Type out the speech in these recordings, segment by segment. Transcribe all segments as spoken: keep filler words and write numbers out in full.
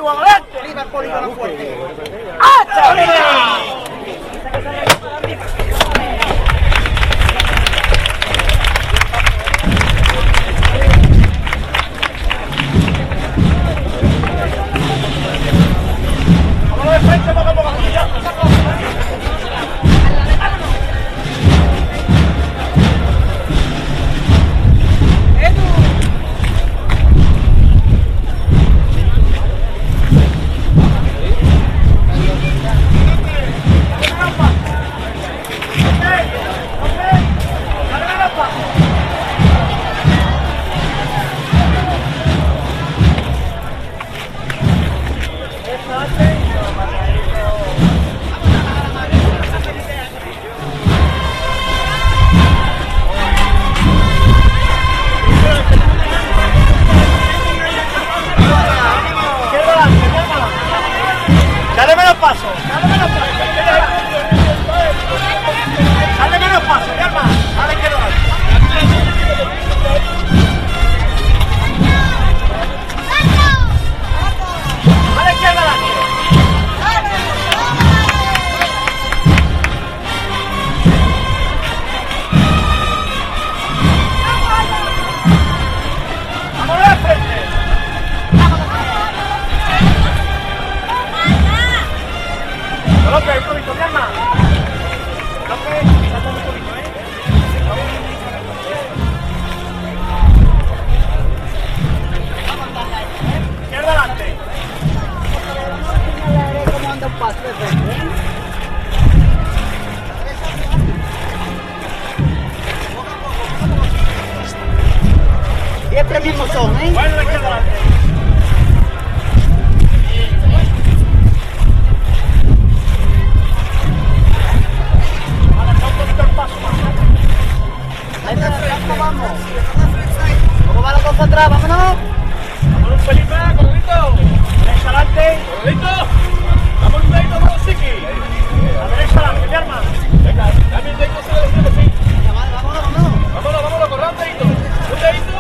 Perú, adelante. Arriba el polígono fuerte. ¡Hasta! Vámonos de frente, poco a poco. Dale menos paso, dale menos paso, dale menos paso, mi hermano, dale que lo haga. Dale izquierda adelante. Vamos de frente. López, un poquito, mi hermano. López, salta un poquito, ¿eh? Izquierda adelante. ¿Cómo anda un paso de frente? Siempre mismo son, ¿eh? Bueno, de izquierda adelante. Ahí está, ¿cómo vamos? ¿Cómo va la cosa atrás? ¡Vámonos! Vámonos, Felipe, corredito. Derecha adelante. Corredito. Vamos un dedito, vamos, Siki. A derecha adelante, mi hermano. Venga, dame el dedito, se lo decimos, sí. Vale, vámonos, vámonos. Vámonos, vámonos, corre un dedito. Un dedito.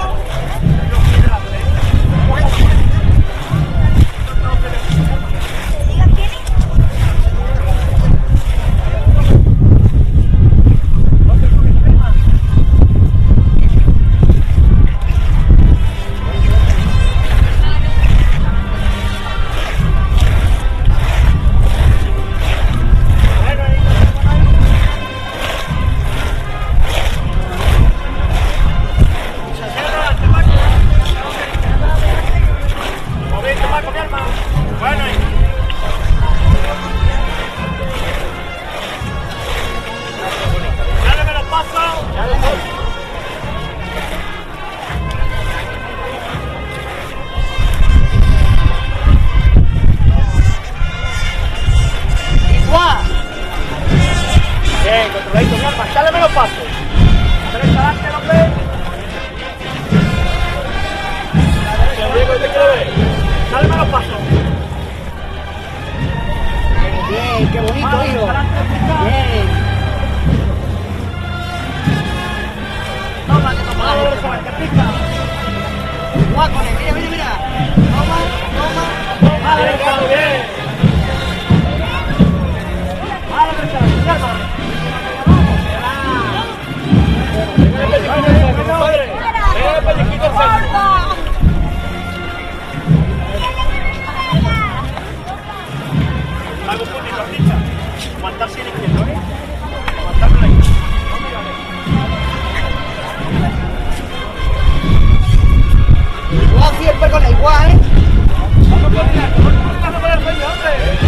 Bien, controladito, mi arma, dale menos paso. A derecha adelante, hombre. Dale menos paso. Bien, qué bonito, Vale, hijo. adelante, Bien. Toma, toma, toma, que pica. Guaco, mira, mira, mira. Toma, toma. Vale, Ricardo, bien. Vale, Ricardo, mi arma. Hago un poquito, Richa. Aguantarse en el izquierdo, ¿eh? Aguantarlo ahí. Igual siempre con la igual, ¿eh? Vamos a coordinar, vamos a coordinar con el sueño, hombre.